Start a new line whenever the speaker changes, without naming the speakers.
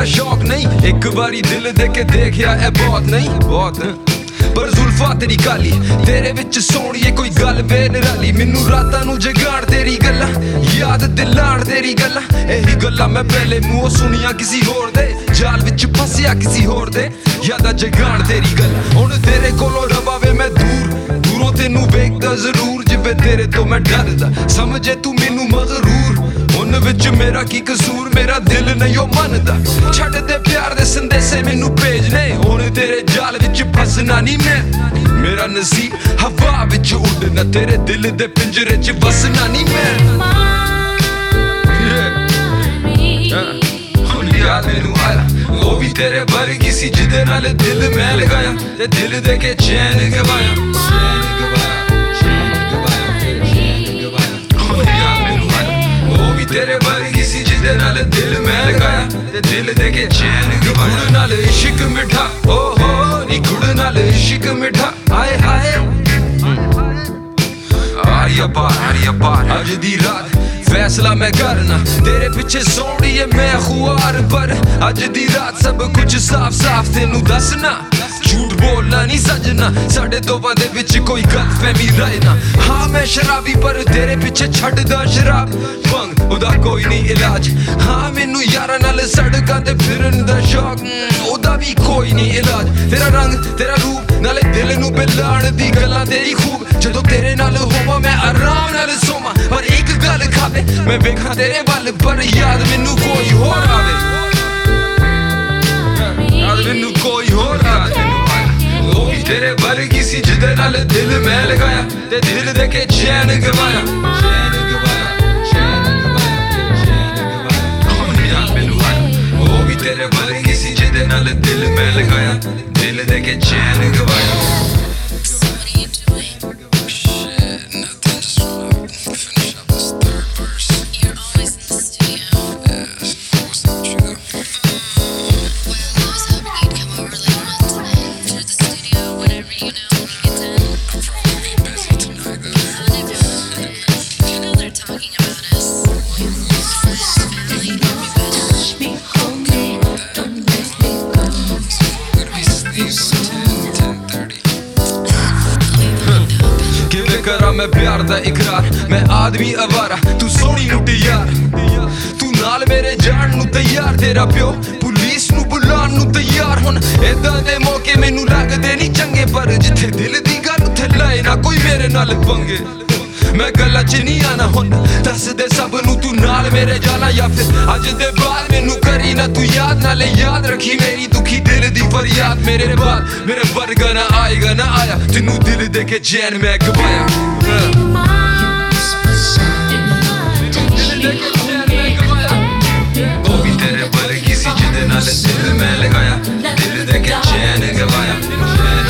शौक नहीं एक बारी दिल दे के देखया है बहुत नहीं बहुत पर जुल्फा तेरी काली तेरे विच सोहणीए कोई गल बेनिराली मैनू रातां नू जगाण तेरी गल्लां याद दिलाण तेरी गल्लां एही गल्लां मैं पहले मूंहों सुनिया किसी होर दे जाल विच फसिया किसी होर दे यादां जगाण तेरी गल्लां हुण तेरे कोलों रवावे मैं दूरों तेनू वेखदा जरूर जिवें तेरे तो मैं डरदा समझे तू मैनू मगरूर उन विच मेरा की कसूर मेरा दिल नहीं ओ मनदा छड्ड दे प्यार दे संदेशे मैनू भेजने हुण तेरे जाल विच फसना नहीं मैं मेरा नसीब हवा विच उड़ना तेरे दिल दे पिंजरे च वसना नहीं मैं हुण याद मैनू आया वो भी तेरे वर्गी सी जिदे नाल दिल मैं लगाया ते दिल दे के चैन गवाया तेरे वर्गी सी जिदे नाल दिल मैं लगाया ते दिल दे के चैन गवाया नाल इश्क मिठा ओ हो नी गुड़ नाल इश्क मिठा हाय हाय आरिया पार अज दी रात फैसला मैं करना तेरे पिछे सोहणीए मैं खुआर पर अज दी रात सब कुछ साफ साफ तेनू दसना झूठ बोलना नहीं सजना साडे दोवां दे विच कोई गलतफहमी रहे ना हाँ मैं शराबी पर तेरे पिछे छड्डदा शराब भंग ओदा कोई नहीं इलाज हाँ मैनू यारां नाल सड़कां ते फिरन दा शौक ओदा भी कोई नहीं इलाज तेरा रंग तेरा रूप नाले दिल नू बिलाण दी गल्लां तेरी खूब जदों तेरे नाल होवां मैं आराम नाल सोवां पर एक गल खावे मैं वेखां तेरे वल पर याद मैनू कोई होर आवे याद मैनू कोई होर आवे तेरे वर्गी सी जिदे नाल दिल मैं लगाया ते दिल दे के चैन गवाया वो भी तेरे वर्गी सी जिदे नाल दिल मैं लगाया दिल दे के चैन गवाया करा मैं प्यार दा इकरार मैं आदमी अवारा तू सोहनी लुटी यार तू नाल मेरे जान नू तैयार तेरा प्यो पुलिस नू बुलान नू तैयार हुण इदां दे मौके मैनू लगदे नहीं चंगे पर जिथे दिल दी गल उत्थे लाए ना कोई मेरे नाल पंगे मैं गल्लां च नहीं आना हुण दस दे सब नू तू नाल मेरे जाना या फिर अज दे बाद मैनू करी ना तू याद नाले याद रखी मेरी दुखी दिल दी फरियाद मेरे बाद मेरे वर्गा ना आएगा ना आया तेनू दिल दे के चैन मैं गवाया वो भी तेरे वर्गी सी जिदे नाल दिल मैं लगाया दिल दे के चैन गवाया